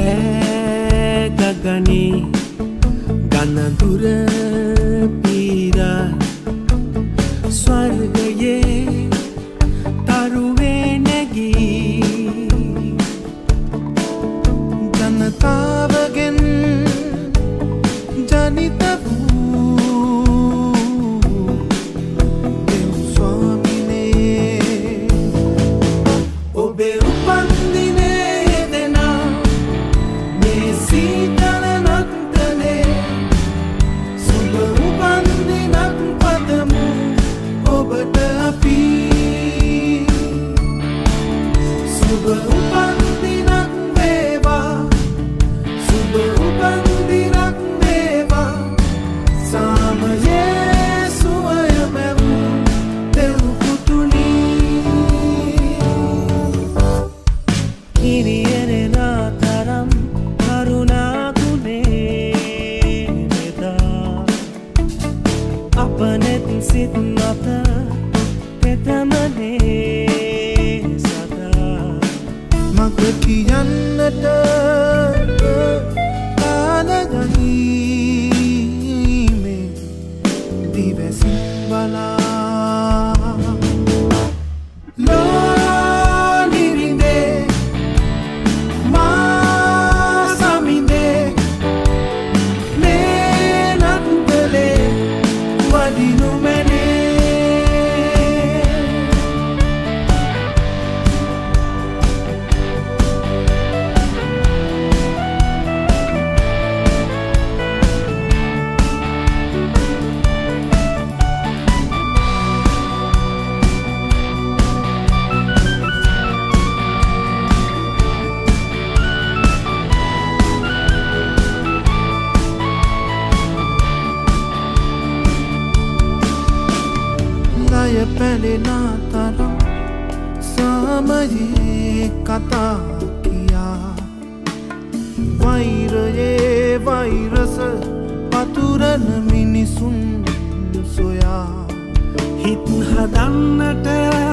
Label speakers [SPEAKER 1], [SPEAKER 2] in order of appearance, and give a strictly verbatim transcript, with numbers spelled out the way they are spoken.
[SPEAKER 1] ගගනේ ගනදුර පීරා ස්වර්ගයේ තරුවේ නැගී ජනතාවගෙන් ජනිත වූ දෙව් ස්වාමිනේ ඔබේ උපන්දිනේ දෙනා මේ සීතල නත්තලේ සුබ උපන්දිනක් පතමු ඔබට අපි සුබ උපන්දිනක් වේවා සුබ උපන්දිනක් වේවා සාමයේ සුවය මැවූ දෙව් පුතුනි කිරියරෙනා තරම් කරුණා ගුණේ මෙදා අපනෙත් සිත් මත පෙතමනේ සදා මග කියන්නට කාලගනීමේ දිවසින් බලා ලෝනිරිඳේ මා සමිඳේ මේ නත්තලේ වදිනු මැනේ ලය පැලෙනා තරම් සාමයේ කතා කියා වෛරයේ වෛරස පතුරන මිනිසුන් සොයා හිත් හදන්නට